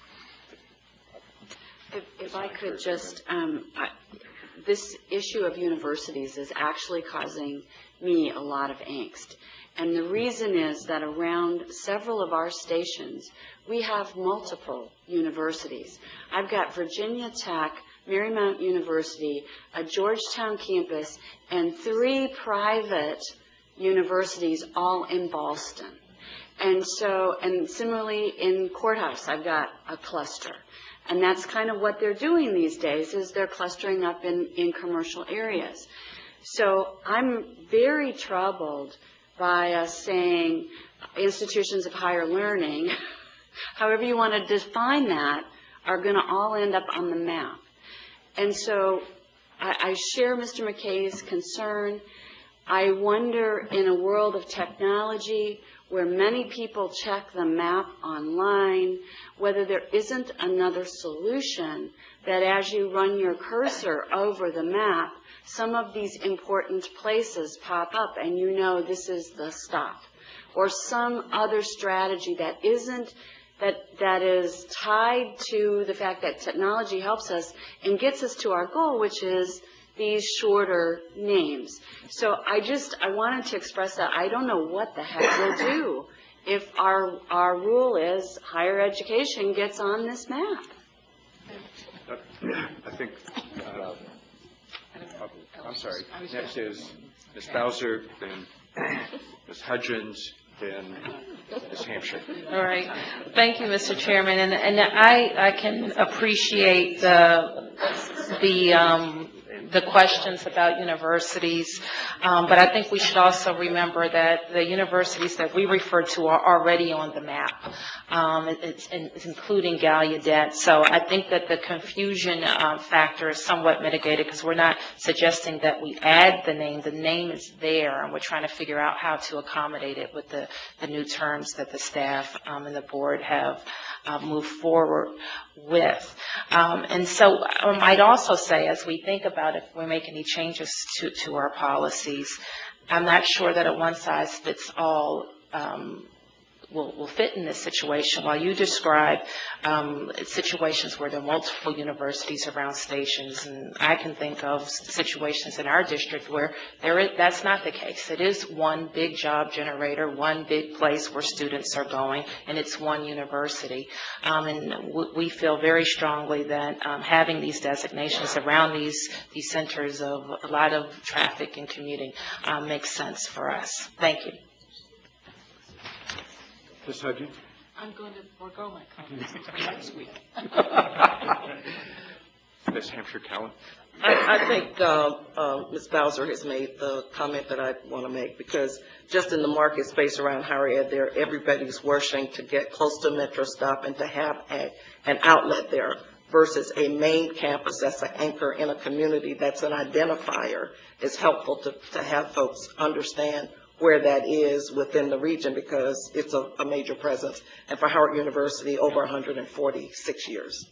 If, if I could just, um, I, this issue of universities is actually causing me a lot of angst. And the reason is that around several of our stations, we have multiple universities. I've got Virginia Tech, Marymount University, a Georgetown campus, and three private universities all in Ballston. And so, and similarly in Courthouse, I've got a cluster. And that's kind of what they're doing these days, is they're clustering up in, in commercial areas. So I'm very troubled by us saying institutions of higher learning, however you want to define that, are going to all end up on the map. And so I, I share Mister McKay's concern. I wonder, in a world of technology where many people check the map online, whether there isn't another solution that as you run your cursor over the map, some of these important places pop up and you know this is the stop. Or some other strategy that isn't, that, that is tied to the fact that technology helps us and gets us to our goal, which is these shorter names. So I just, I wanted to express that I don't know what the heck we'll do if our, our rule is higher education gets on this map. I think, uh, I'm sorry, next is Miz Bowser, then Miz Hudgens, then Miz Hampshire. All right. Thank you, Mister Chairman. And, and I, I can appreciate the, the, um, the questions about universities, um, but I think we should also remember that the universities that we refer to are already on the map. Um, it, it's, it's including Gallaudet. So I think that the confusion um, factor is somewhat mitigated because we're not suggesting that we add the name. The name is there, and we're trying to figure out how to accommodate it with the, the new terms that the staff um, and the board have uh, moved forward with. Um, and so um, I'd also say, as we think about if we make any changes to, to our policies, I'm not sure that a one-size-fits-all um, will, will fit in this situation. While you describe um, situations where there are multiple universities around stations, and I can think of situations in our district where there is, that's not the case. It is one big job generator, one big place where students are going, and it's one university. Um, and w we feel very strongly that um, having these designations around these, these centers of a lot of traffic and commuting um, makes sense for us. Thank you. Miz Hudgens? I'm going to forego my comments until next week. Miz Hampshire Cowan? I, I think uh, uh, Miz Bowser has made the comment that I want to make, because just in the market space around higher ed there, everybody's rushing to get close to a metro stop and to have a, an outlet there versus a main campus that's an anchor in a community that's an identifier. It's helpful to, to have folks understand where that is within the region, because it's a, a major presence. And for Howard University, over one hundred forty-six years.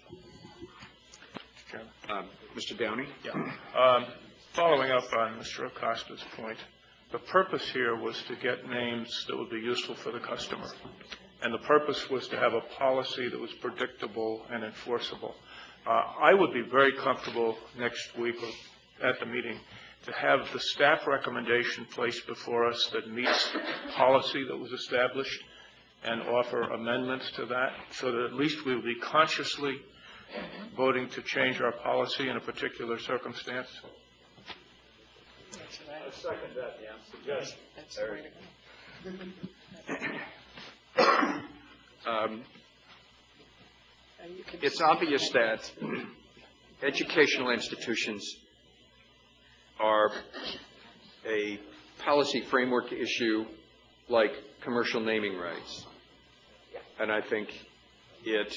Um, Mister Downey? Yeah. Um, following up on Mister Acosta's point, the purpose here was to get names that would be useful for the customer. And the purpose was to have a policy that was predictable and enforceable. Uh, I would be very comfortable next week or at the meeting to have the staff recommendation placed before us that meets the policy that was established and offer amendments to that, so that at least we would be consciously voting to change our policy in a particular circumstance. I second that, yeah. Yes. That's the way to go. Um, it's obvious that educational institutions are a policy framework issue like commercial naming rights. And I think it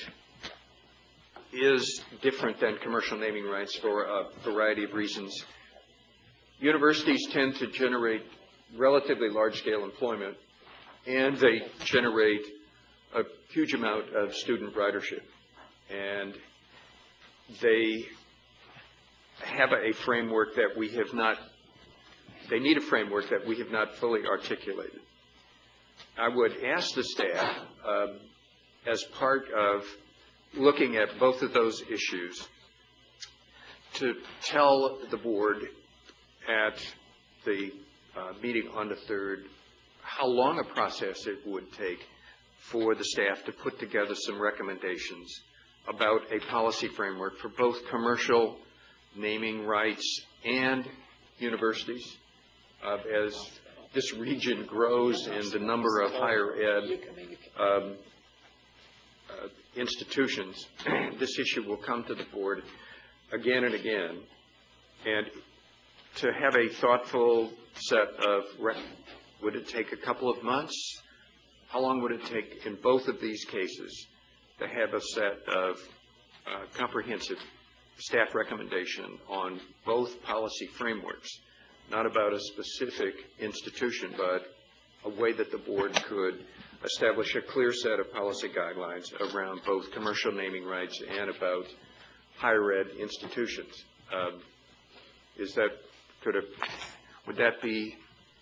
is different than commercial naming rights for a variety of reasons. Universities tend to generate relatively large-scale employment, and they generate a huge amount of student ridership. And they have a framework that we have not, they need a framework that we have not fully articulated. I would ask the staff, um, as part of looking at both of those issues, to tell the board at the uh, meeting on the third how long a process it would take for the staff to put together some recommendations about a policy framework for both commercial naming rights and universities. Uh, as this region grows in the number of higher ed um, uh, institutions, this issue will come to the board again and again. And to have a thoughtful set of, rec- would it take a couple of months? How long would it take in both of these cases to have a set of uh, comprehensive staff recommendation on both policy frameworks, not about a specific institution, but a way that the board could establish a clear set of policy guidelines around both commercial naming rights and about higher ed institutions? Um, is that, could it, would that be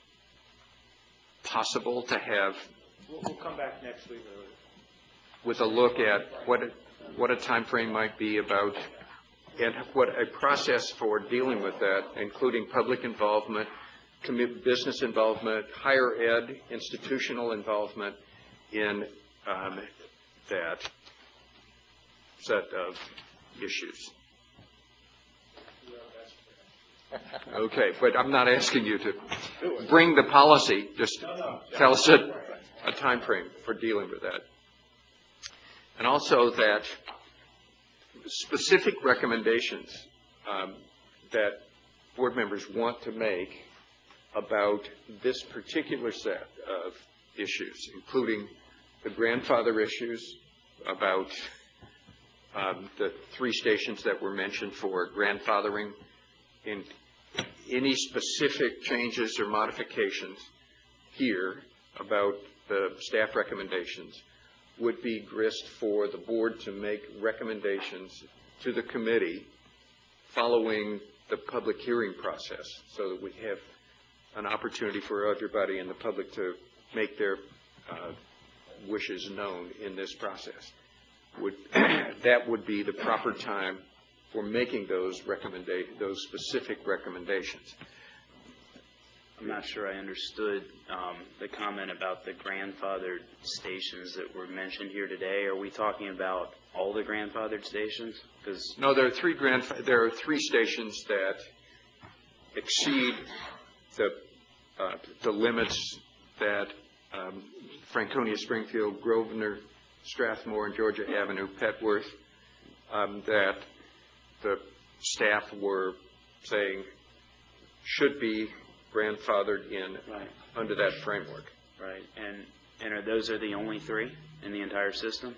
possible to have? We'll, we'll come back next week. With a look at what a, what a time frame might be about, and what a process for dealing with that, including public involvement, commu- business involvement, higher ed, institutional involvement in um, that set of issues. Okay, but I'm not asking you to bring the policy, just tell us a, a time frame for dealing with that. And also that specific recommendations um, that board members want to make about this particular set of issues, including the grandfather issues, about um, the three stations that were mentioned for grandfathering, in any specific changes or modifications here about the staff recommendations would be grist for the board to make recommendations to the committee following the public hearing process, so that we have an opportunity for everybody in the public to make their uh, wishes known in this process. Would that would be the proper time for making those recommenda- those specific recommendations. I'm not sure I understood um, the comment about the grandfathered stations that were mentioned here today. Are we talking about all the grandfathered stations? Because no, there are three grandfa- there are three stations that exceed the uh, the limits that um, Franconia, Springfield, Grosvenor, Strathmore, and Georgia Avenue, Petworth, um, that the staff were saying should be grandfathered in right. under that framework. Right, and and are those are the only three in the entire system?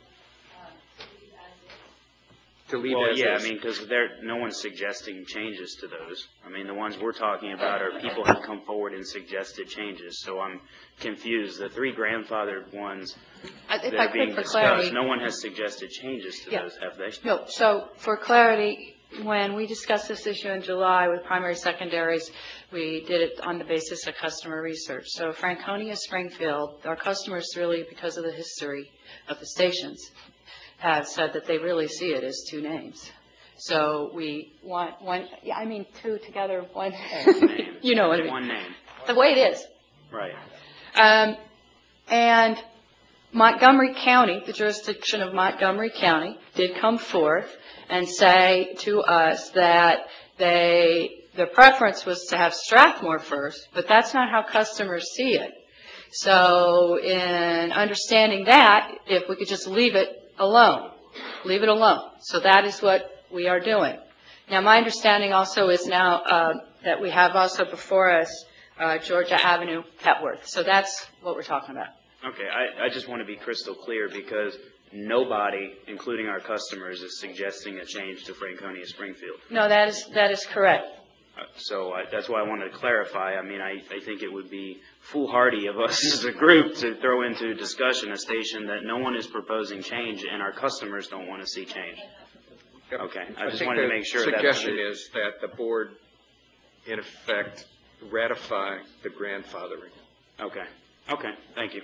To leave well, as yeah, is. I mean, because there no one's suggesting changes to those. I mean, the ones we're talking about are people have come forward and suggested changes. So I'm confused. The three grandfathered ones I- if that I are being could, for discussed, clarity- no one has suggested changes to Yeah. those, have they? No, so for clarity, when we discussed this issue in July with primary secondaries, we did it on the basis of customer research. So Franconia, Springfield, our customers really, because of the history of the stations, have said that they really see it as two names. So we want one, yeah, I mean, two together, one, Name. you know what I mean. One name. The way it is. Right. Um, and Montgomery County, the jurisdiction of Montgomery County, did come forth and say to us that they, their preference was to have Strathmore first, but that's not how customers see it. So in understanding that, if we could just leave it alone, leave it alone. So that is what we are doing. Now, my understanding also is now uh, that we have also before us uh, Georgia Avenue, Petworth. So that's what we're talking about. Okay, I, I just want to be crystal clear because nobody, including our customers, is suggesting a change to Franconia Springfield. No, that is, that is correct. Uh, So I, that's why I wanted to clarify. I mean, I, I think it would be foolhardy of us as a group to throw into discussion a station that no one is proposing change and our customers don't want to see change. Okay, I just wanted to make sure The that. suggestion is that the board, in effect, ratify the grandfathering. Okay, okay, thank you.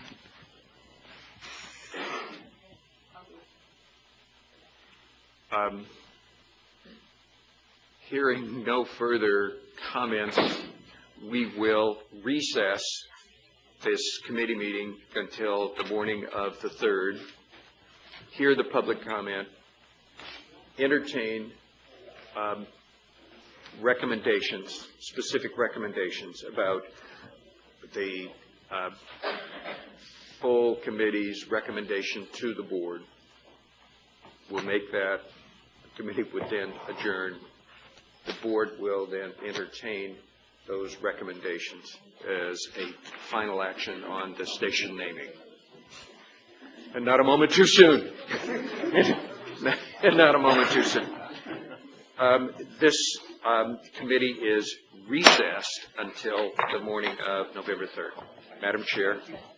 Um, Hearing no further comments, we will recess this committee meeting until the morning of the third, hear the public comment, entertain um, recommendations, specific recommendations about the uh, full committee's recommendation to the board. We'll make that. The committee would then adjourn. The board will then entertain those recommendations as a final action on the station naming. And not a moment too soon. And not a moment too soon. Um, this um, committee is recessed until the morning of November third. Madam Chair.